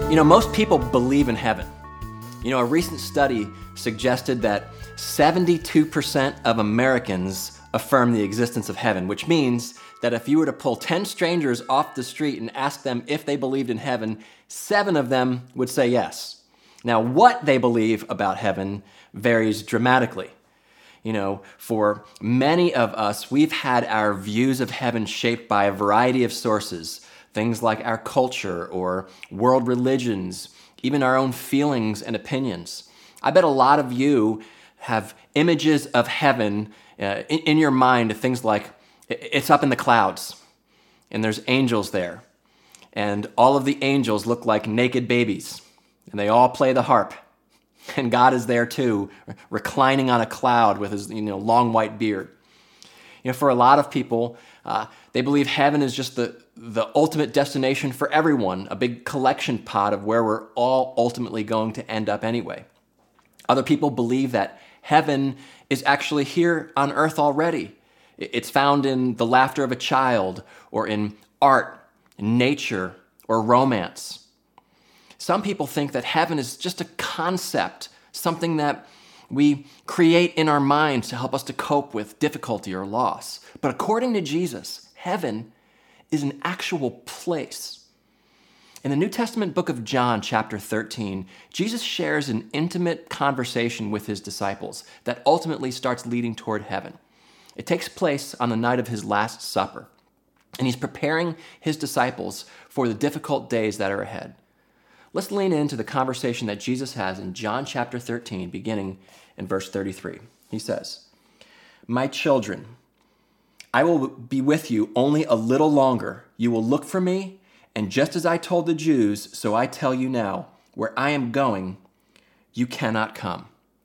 Most people believe in heaven. A recent study suggested that 72% of Americans affirm the existence of heaven, which means that if you were to pull 10 strangers off the street and ask them if they believed in heaven, 7 of them would say yes. Now, what they believe about heaven varies dramatically. For many of us, we've had our views of heaven shaped by a variety of sources, things like our culture or world religions, even our own feelings and opinions. I bet a lot of you have images of heaven in your mind, things like it's up in the clouds and there's angels there and all of the angels look like naked babies and they all play the harp and God is there too, reclining on a cloud with his long white beard. For a lot of people, they believe heaven is just the ultimate destination for everyone, a big collection pot of where we're all ultimately going to end up anyway. Other people believe that heaven is actually here on earth already. It's found in the laughter of a child, or in art, nature, or romance. Some people think that heaven is just a concept, something that we create in our minds to help us to cope with difficulty or loss. But according to Jesus, heaven is an actual place. In the New Testament book of John, chapter 13, Jesus shares an intimate conversation with his disciples that ultimately starts leading toward heaven. It takes place on the night of his Last Supper, and he's preparing his disciples for the difficult days that are ahead. Let's lean into the conversation that Jesus has in John chapter 13, beginning in verse 33. He says, "My children, I will be with you only a little longer. You will look for me, and just as I told the Jews, so I tell you now, where I am going, you cannot come."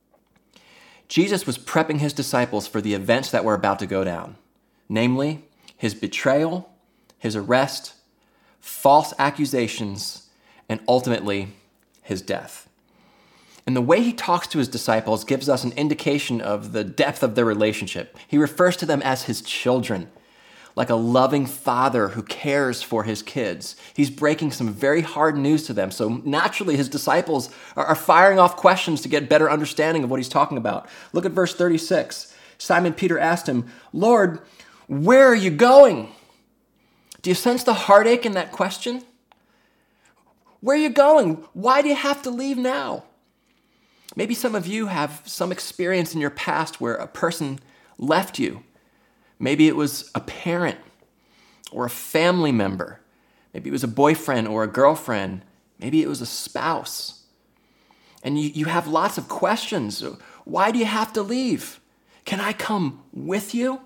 Jesus was prepping his disciples for the events that were about to go down, namely his betrayal, his arrest, false accusations, and ultimately his death. And the way he talks to his disciples gives us an indication of the depth of their relationship. He refers to them as his children, like a loving father who cares for his kids. He's breaking some very hard news to them. So naturally, his disciples are firing off questions to get better understanding of what he's talking about. Look at verse 36. Simon Peter asked him, "Lord, where are you going?" Do you sense the heartache in that question? Where are you going? Why do you have to leave now? Maybe some of you have some experience in your past where a person left you. Maybe it was a parent or a family member. Maybe it was a boyfriend or a girlfriend. Maybe it was a spouse. And you have lots of questions. Why do you have to leave? Can I come with you?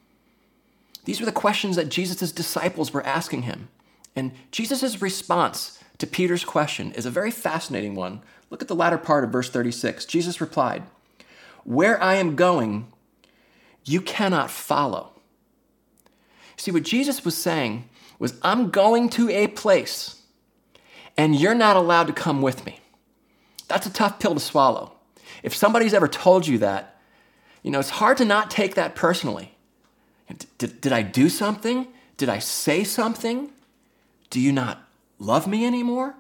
These were the questions that Jesus' disciples were asking him. And Jesus' response to Peter's question is a very fascinating one. Look at the latter part of verse 36. Jesus replied, "Where I am going, you cannot follow." See, what Jesus was saying was, I'm going to a place, and you're not allowed to come with me. That's a tough pill to swallow. If somebody's ever told you that, it's hard to not take that personally. Did I do something? Did I say something? Do you not love me anymore?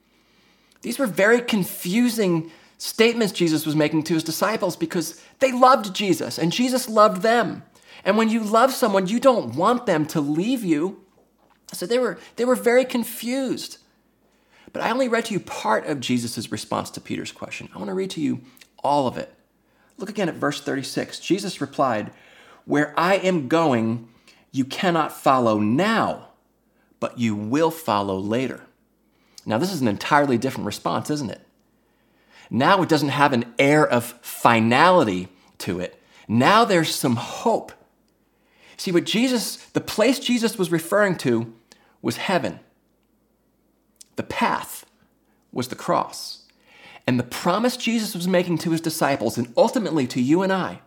These were very confusing statements Jesus was making to his disciples because they loved Jesus and Jesus loved them. And when you love someone, you don't want them to leave you. So they were very confused. But I only read to you part of Jesus' response to Peter's question. I want to read to you all of it. Look again at verse 36. Jesus replied, "Where I am going, you cannot follow now, but you will follow later." Now, this is an entirely different response, isn't it? Now it doesn't have an air of finality to it. Now there's some hope. See, the place Jesus was referring to was heaven. The path was the cross. And the promise Jesus was making to his disciples, and ultimately to you and I,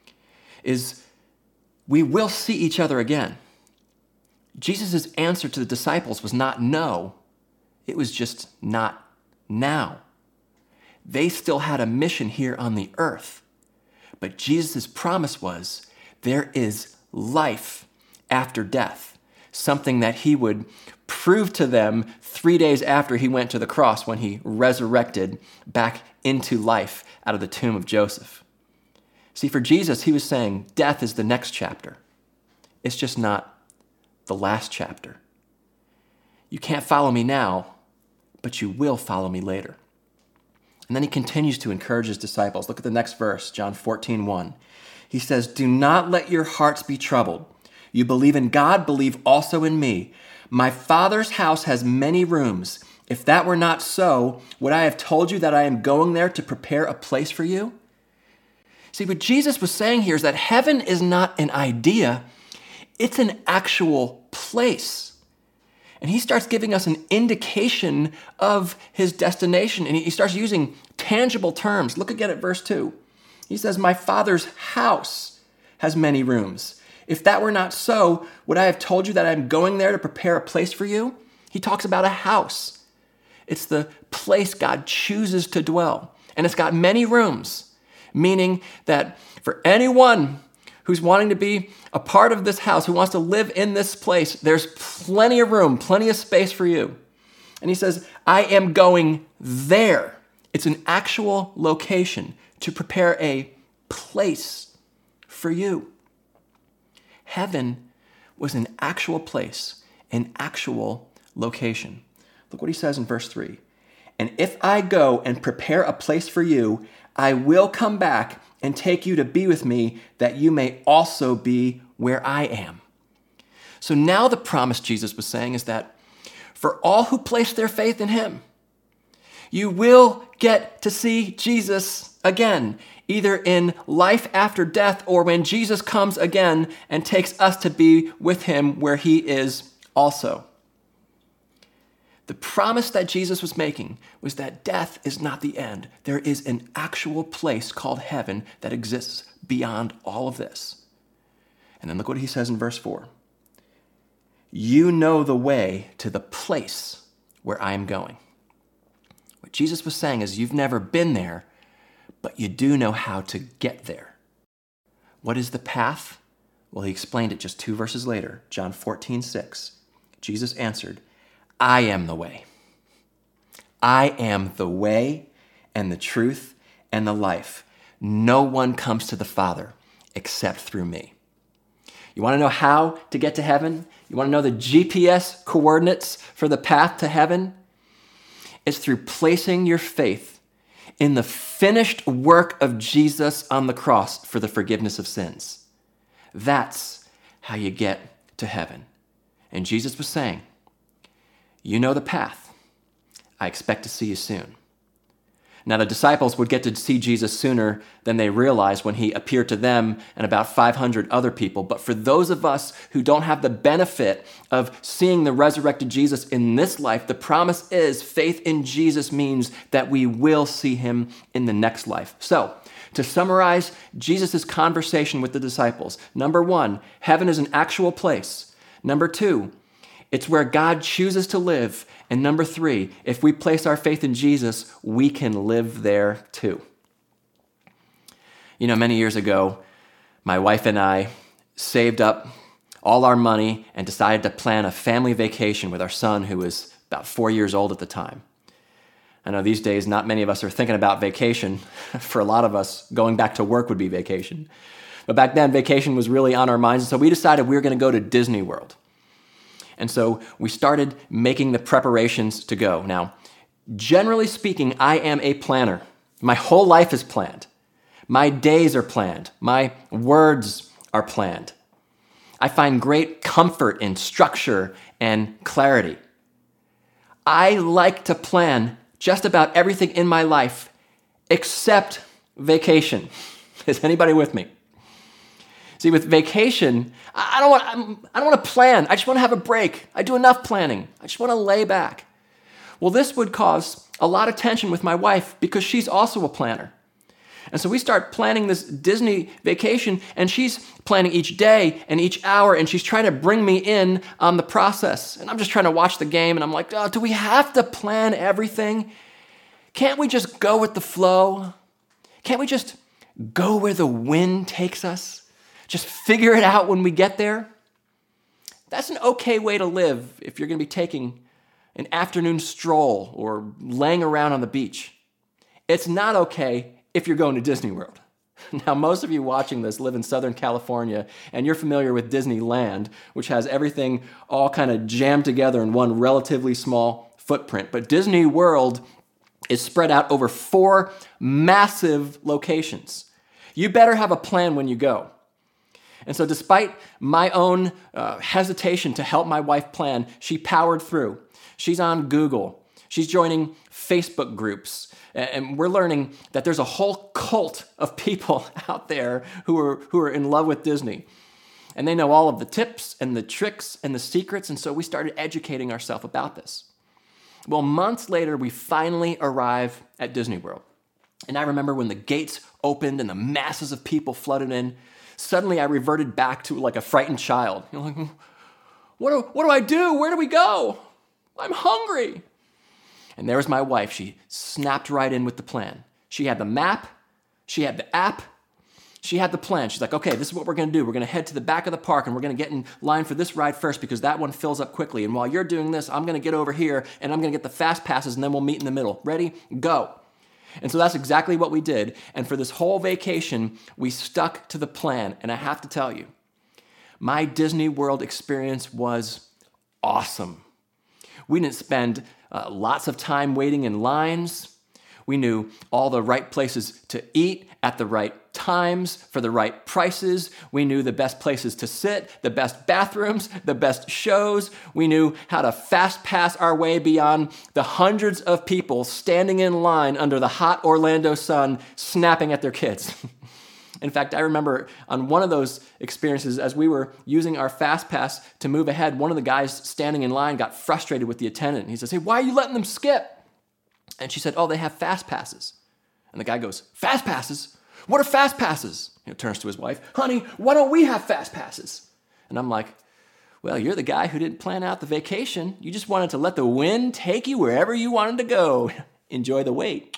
is we will see each other again. Jesus' answer to the disciples was not no. It was just not now. They still had a mission here on the earth. But Jesus' promise was there is life after death, something that he would proved to them 3 days after he went to the cross when he resurrected back into life out of the tomb of Joseph. See, for Jesus, he was saying death is the next chapter. It's just not the last chapter. You can't follow me now, but you will follow me later. And then he continues to encourage his disciples. Look at the next verse, John 14:1. He says, "Do not let your hearts be troubled. You believe in God, believe also in me. My Father's house has many rooms. If that were not so, would I have told you that I am going there to prepare a place for you?" See, what Jesus was saying here is that heaven is not an idea, it's an actual place. And he starts giving us an indication of his destination, and he starts using tangible terms. Look again at verse 2. He says, "My Father's house has many rooms. If that were not so, would I have told you that I'm going there to prepare a place for you?" He talks about a house. It's the place God chooses to dwell, and it's got many rooms, meaning that for anyone who's wanting to be a part of this house, who wants to live in this place, there's plenty of room, plenty of space for you. And he says, I am going there. It's an actual location to prepare a place for you. Heaven was an actual place, an actual location. Look what he says in verse 3. "And if I go and prepare a place for you, I will come back and take you to be with me, that you may also be where I am." So now the promise Jesus was saying is that for all who place their faith in him, you will get to see Jesus again, either in life after death or when Jesus comes again and takes us to be with him where he is also. The promise that Jesus was making was that death is not the end. There is an actual place called heaven that exists beyond all of this. And then look what he says in verse 4. "You know the way to the place where I am going." What Jesus was saying is you've never been there, but you do know how to get there. What is the path? Well, he explained it just 2 verses later, John 14:6. Jesus answered, "I am the way. I am the way and the truth and the life. No one comes to the Father except through me." You want to know how to get to heaven? You want to know the GPS coordinates for the path to heaven? It's through placing your faith in the finished work of Jesus on the cross for the forgiveness of sins. That's how you get to heaven. And Jesus was saying, you know the path. I expect to see you soon. Now, the disciples would get to see Jesus sooner than they realized when he appeared to them and about 500 other people. But for those of us who don't have the benefit of seeing the resurrected Jesus in this life, the promise is faith in Jesus means that we will see him in the next life. So, to summarize Jesus' conversation with the disciples, number 1, heaven is an actual place. Number 2, it's where God chooses to live. And number 3, if we place our faith in Jesus, we can live there too. You know, many years ago, my wife and I saved up all our money and decided to plan a family vacation with our son, who was about 4 years old at the time. I know these days, not many of us are thinking about vacation. For a lot of us, going back to work would be vacation. But back then, vacation was really on our minds. And so we decided we were going to go to Disney World. And so we started making the preparations to go. Now, generally speaking, I am a planner. My whole life is planned. My days are planned. My words are planned. I find great comfort in structure and clarity. I like to plan just about everything in my life except vacation. Is anybody with me? See, with vacation, I don't want to plan. I just want to have a break. I do enough planning. I just want to lay back. Well, this would cause a lot of tension with my wife because she's also a planner. And so we start planning this Disney vacation, and she's planning each day and each hour, and she's trying to bring me in on the process. And I'm just trying to watch the game, and I'm like, oh, do we have to plan everything? Can't we just go with the flow? Can't we just go where the wind takes us? Just figure it out when we get there? That's an okay way to live if you're going to be taking an afternoon stroll or laying around on the beach. It's not okay if you're going to Disney World. Now, most of you watching this live in Southern California, and you're familiar with Disneyland, which has everything all kind of jammed together in one relatively small footprint. But Disney World is spread out over 4 massive locations. You better have a plan when you go. And so despite my own hesitation to help my wife plan, she powered through. She's on Google. She's joining Facebook groups. And we're learning that there's a whole cult of people out there who are in love with Disney. And they know all of the tips and the tricks and the secrets. And so we started educating ourselves about this. Well, months later, we finally arrive at Disney World. And I remember when the gates opened and the masses of people flooded in, suddenly I reverted back to like a frightened child. Like, what do I do? Where do we go? I'm hungry. And there was my wife. She snapped right in with the plan. She had the map. She had the app. She had the plan. She's like, okay, this is what we're going to do. We're going to head to the back of the park and we're going to get in line for this ride first because that one fills up quickly. And while you're doing this, I'm going to get over here and I'm going to get the fast passes and then we'll meet in the middle. Ready? Go. And so that's exactly what we did. And for this whole vacation, we stuck to the plan. And I have to tell you, my Disney World experience was awesome. We didn't spend lots of time waiting in lines. We knew all the right places to eat at the right times for the right prices. We knew the best places to sit, the best bathrooms, the best shows. We knew how to fast pass our way beyond the hundreds of people standing in line under the hot Orlando sun, snapping at their kids. In fact, I remember on one of those experiences, as we were using our fast pass to move ahead, one of the guys standing in line got frustrated with the attendant. He says, hey, why are you letting them skip? And she said, oh, they have fast passes. And the guy goes, fast passes? What are fast passes? Turns to his wife, honey, why don't we have fast passes? And I'm like, well, you're the guy who didn't plan out the vacation. You just wanted to let the wind take you wherever you wanted to go. Enjoy the wait.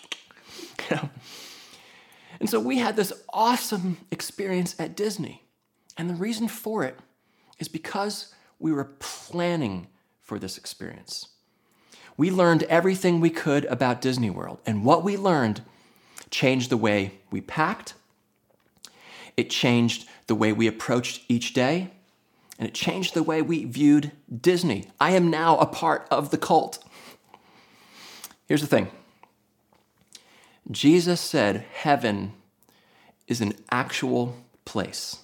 And so we had this awesome experience at Disney. And the reason for it is because we were planning for this experience. We learned everything we could about Disney World. And what we learned changed the way we packed. It changed the way we approached each day. And it changed the way we viewed Disney. I am now a part of the cult. Here's the thing. Jesus said heaven is an actual place.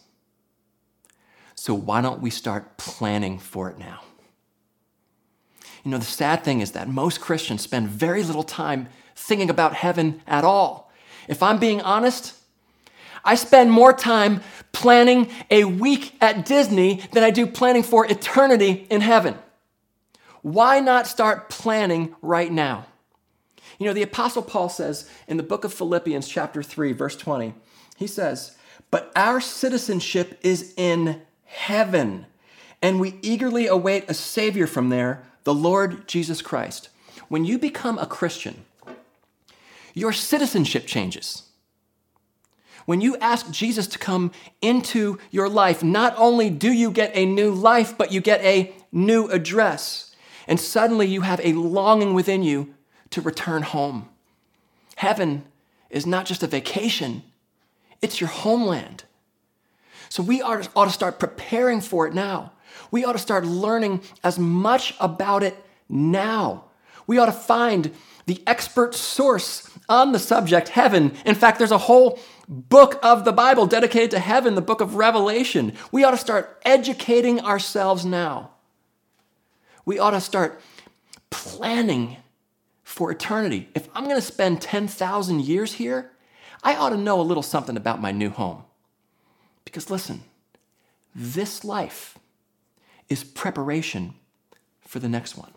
So why don't we start planning for it now? You know, the sad thing is that most Christians spend very little time thinking about heaven at all. If I'm being honest, I spend more time planning a week at Disney than I do planning for eternity in heaven. Why not start planning right now? You know, the Apostle Paul says in the book of Philippians chapter 3, verse 20, he says, but our citizenship is in heaven, and we eagerly await a Savior from there, the Lord Jesus Christ. When you become a Christian, your citizenship changes. When you ask Jesus to come into your life, not only do you get a new life, but you get a new address. And suddenly you have a longing within you to return home. Heaven is not just a vacation, it's your homeland. So we ought to start preparing for it now. We ought to start learning as much about it now. We ought to find the expert source on the subject, heaven. In fact, there's a whole book of the Bible dedicated to heaven, the book of Revelation. We ought to start educating ourselves now. We ought to start planning for eternity. If I'm going to spend 10,000 years here, I ought to know a little something about my new home. Because listen, this life is preparation for the next one.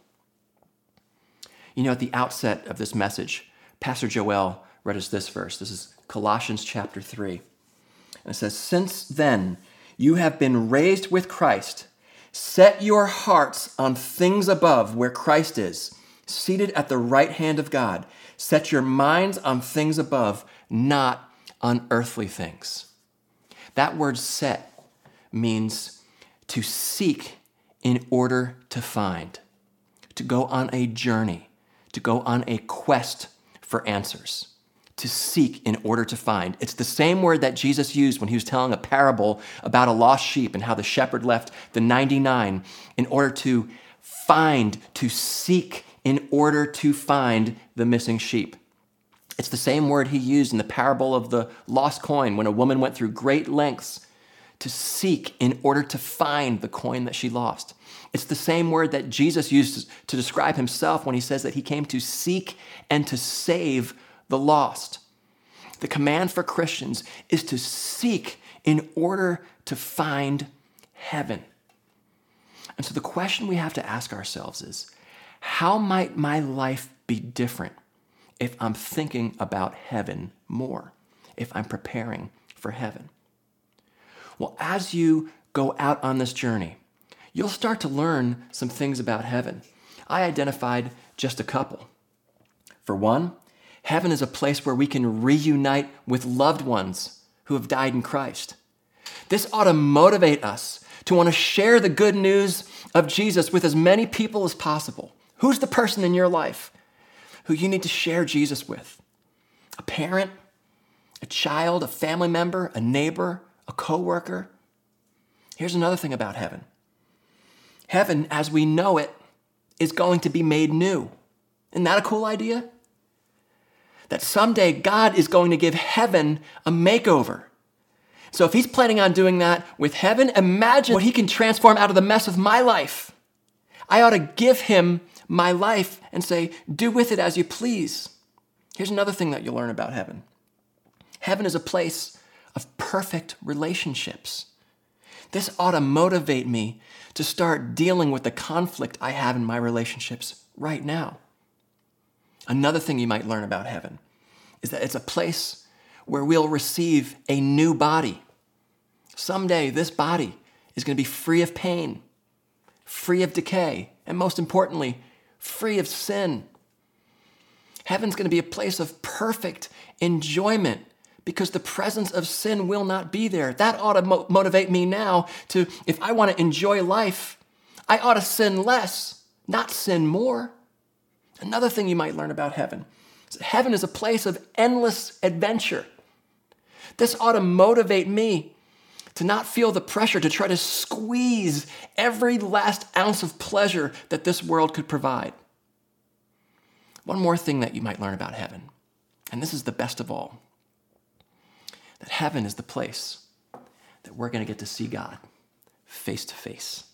You know, at the outset of this message, Pastor Joel read us this verse. This is Colossians chapter 3. And it says, since then you have been raised with Christ, set your hearts on things above where Christ is, seated at the right hand of God. Set your minds on things above, not on earthly things. That word set means to seek in order to find, to go on a journey, to go on a quest for answers, to seek in order to find. It's the same word that Jesus used when he was telling a parable about a lost sheep and how the shepherd left the 99 in order to find, to seek in order to find the missing sheep. It's the same word he used in the parable of the lost coin when a woman went through great lengths to seek in order to find the coin that she lost. It's the same word that Jesus used to describe himself when he says that he came to seek and to save the lost. The command for Christians is to seek in order to find heaven. And so the question we have to ask ourselves is, how might my life be different if I'm thinking about heaven more, if I'm preparing for heaven? Well, as you go out on this journey, you'll start to learn some things about heaven. I identified just a couple. For one, heaven is a place where we can reunite with loved ones who have died in Christ. This ought to motivate us to want to share the good news of Jesus with as many people as possible. Who's the person in your life who you need to share Jesus with? A parent, a child, a family member, a neighbor, a coworker? Here's another thing about heaven. Heaven, as we know it, is going to be made new. Isn't that a cool idea? That someday God is going to give heaven a makeover. So if he's planning on doing that with heaven, imagine what he can transform out of the mess of my life. I ought to give him my life and say, do with it as you please. Here's another thing that you'll learn about heaven. Heaven is a place of perfect relationships. This ought to motivate me to start dealing with the conflict I have in my relationships right now. Another thing you might learn about heaven is that it's a place where we'll receive a new body. Someday, this body is going to be free of pain, free of decay, and most importantly, free of sin. Heaven's going to be a place of perfect enjoyment because the presence of sin will not be there. That ought to motivate me now to, if I want to enjoy life, I ought to sin less, not sin more. Another thing you might learn about heaven is that heaven is a place of endless adventure. This ought to motivate me to not feel the pressure to try to squeeze every last ounce of pleasure that this world could provide. One more thing that you might learn about heaven, and this is the best of all, that heaven is the place that we're going to get to see God face to face.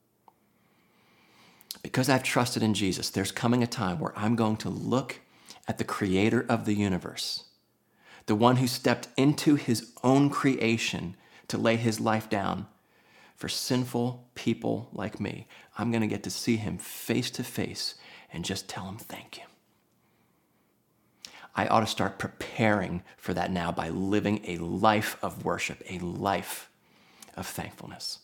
Because I've trusted in Jesus, there's coming a time where I'm going to look at the creator of the universe, the one who stepped into his own creation to lay his life down for sinful people like me. I'm going to get to see him face to face and just tell him thank you. I ought to start preparing for that now by living a life of worship, a life of thankfulness.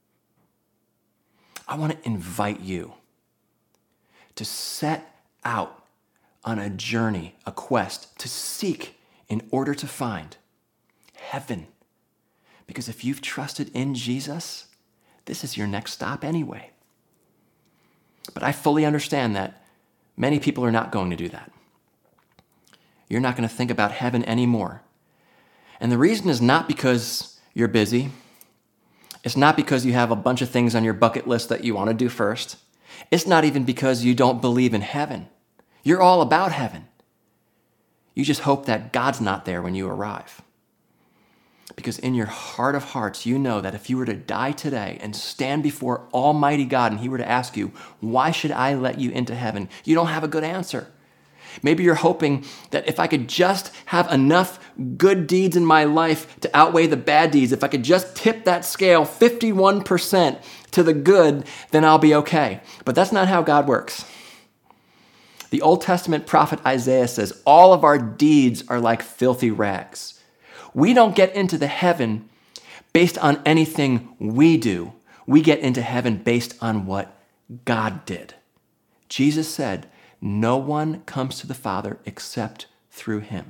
I want to invite you to set out on a journey, a quest, to seek in order to find heaven. Because if you've trusted in Jesus, this is your next stop anyway. But I fully understand that many people are not going to do that. You're not going to think about heaven anymore. And the reason is not because you're busy. It's not because you have a bunch of things on your bucket list that you want to do first. It's not even because you don't believe in heaven. You're all about heaven. You just hope that God's not there when you arrive. Because in your heart of hearts, you know that if you were to die today and stand before Almighty God and he were to ask you, why should I let you into heaven? You don't have a good answer. Maybe you're hoping that if I could just have enough good deeds in my life to outweigh the bad deeds, if I could just tip that scale 51% to the good, then I'll be okay. But that's not how God works. The Old Testament prophet Isaiah says, all of our deeds are like filthy rags. We don't get into the heaven based on anything we do. We get into heaven based on what God did. Jesus said, no one comes to the Father except through him.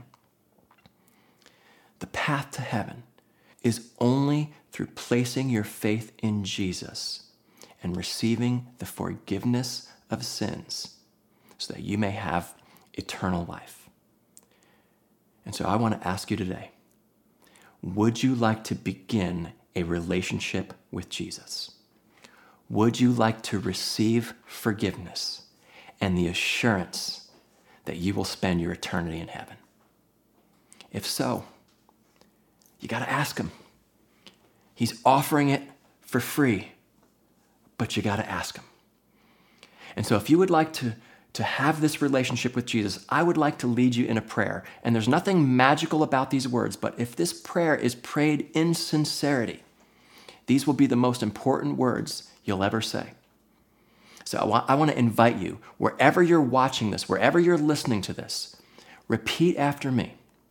The path to heaven is only through placing your faith in Jesus and receiving the forgiveness of sins so that you may have eternal life. And so I want to ask you today, would you like to begin a relationship with Jesus? Would you like to receive forgiveness and the assurance that you will spend your eternity in heaven? If so, you got to ask him. He's offering it for free, but you got to ask him. And so if you would like to have this relationship with Jesus, I would like to lead you in a prayer. And there's nothing magical about these words, but if this prayer is prayed in sincerity, these will be the most important words you'll ever say. So I want to invite you, wherever you're watching this, wherever you're listening to this, repeat after me.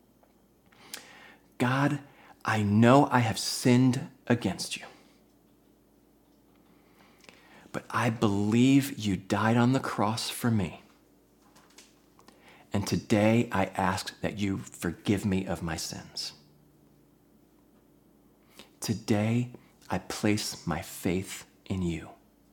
God, I know I have sinned against you, but I believe you died on the cross for me. And today I ask that you forgive me of my sins. Today I place my faith in you.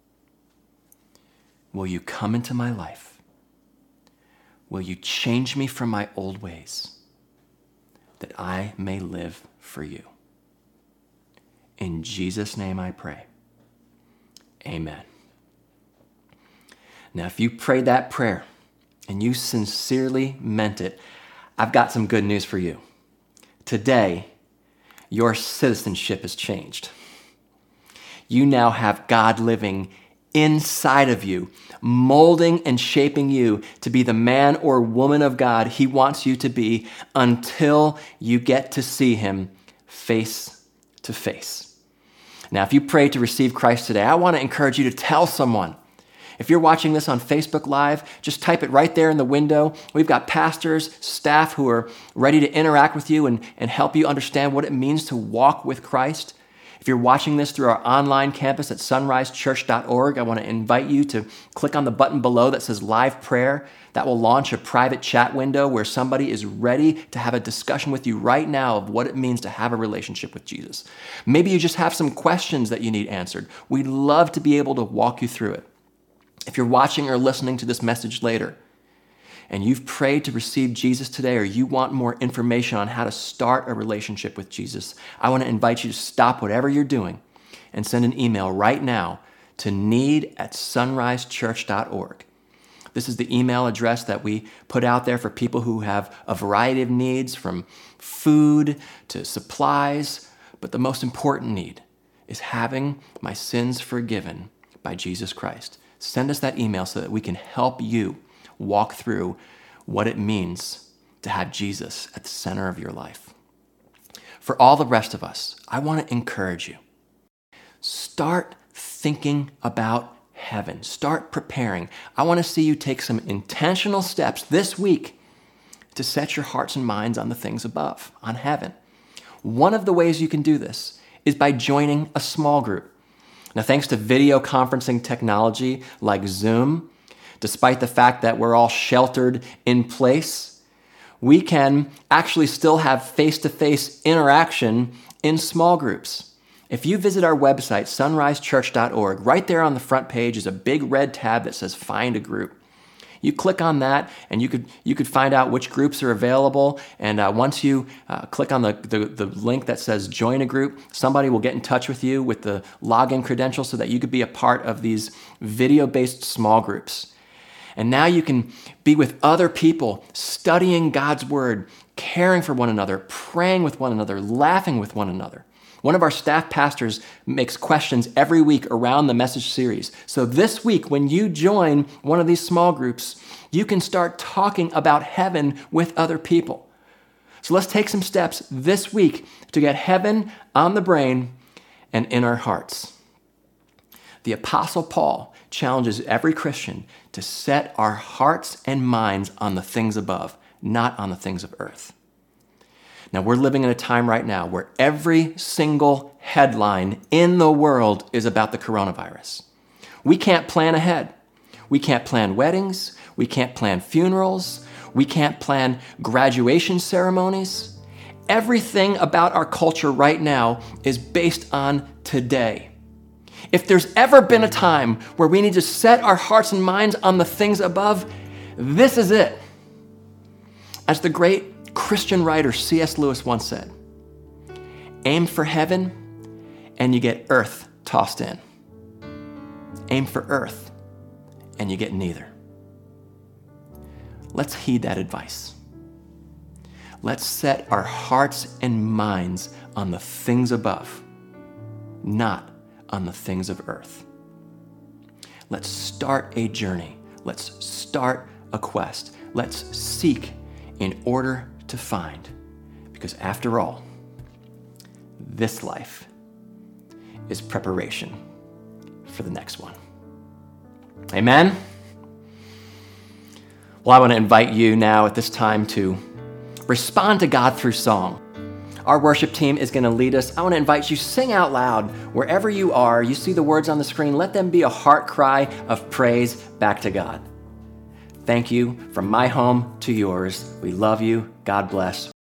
Will you come into my life? Will you change me from my old ways that I may live for you? In Jesus' name I pray. Amen. Now, if you prayed that prayer and you sincerely meant it, I've got some good news for you. Today, your citizenship has changed. You now have God living inside of you, molding and shaping you to be the man or woman of God he wants you to be until you get to see him face to face. Now, if you prayed to receive Christ today, I want to encourage you to tell someone. If you're watching this on Facebook Live, just type it right there in the window. We've got pastors, staff who are ready to interact with you and help you understand what it means to walk with Christ. If you're watching this through our online campus at sunrisechurch.org, I want to invite you to click on the button below that says Live Prayer. That will launch a private chat window where somebody is ready to have a discussion with you right now of what it means to have a relationship with Jesus. Maybe you just have some questions that you need answered. We'd love to be able to walk you through it. If you're watching or listening to this message later, and you've prayed to receive Jesus today, or you want more information on how to start a relationship with Jesus, I want to invite you to stop whatever you're doing and send an email right now to need@sunrisechurch.org. This is the email address that we put out there for people who have a variety of needs, from food to supplies. But the most important need is having my sins forgiven by Jesus Christ. Send us that email so that we can help you walk through what it means to have Jesus at the center of your life. For all the rest of us, I want to encourage you. Start thinking about heaven. Start preparing. I want to see you take some intentional steps this week to set your hearts and minds on the things above, on heaven. One of the ways you can do this is by joining a small group. Now, thanks to video conferencing technology like Zoom, despite the fact that we're all sheltered in place, we can actually still have face-to-face interaction in small groups. If you visit our website, sunrisechurch.org, right there on the front page is a big red tab that says Find a Group. You click on that, and you could find out which groups are available. And once you click on the link that says Join a Group, somebody will get in touch with you with the login credentials so that you could be a part of these video-based small groups. And now you can be with other people, studying God's Word, caring for one another, praying with one another, laughing with one another. One of our staff pastors makes questions every week around the message series. So this week, when you join one of these small groups, you can start talking about heaven with other people. So let's take some steps this week to get heaven on the brain and in our hearts. The Apostle Paul challenges every Christian to set our hearts and minds on the things above, not on the things of earth. Now, we're living in a time right now where every single headline in the world is about the coronavirus. We can't plan ahead. We can't plan weddings. We can't plan funerals. We can't plan graduation ceremonies. Everything about our culture right now is based on today. If there's ever been a time where we need to set our hearts and minds on the things above, this is it. As the great Christian writer C.S. Lewis once said, aim for heaven and you get earth tossed in. Aim for earth and you get neither. Let's heed that advice. Let's set our hearts and minds on the things above, not on the things of earth. Let's start a journey. Let's start a quest. Let's seek in order to find. Because after all, this life is preparation for the next one. Amen? Well, I want to invite you now at this time to respond to God through song. Our worship team is going to lead us. I want to invite you, sing out loud wherever you are. You see the words on the screen. Let them be a heart cry of praise back to God. Thank you from my home to yours. We love you. God bless.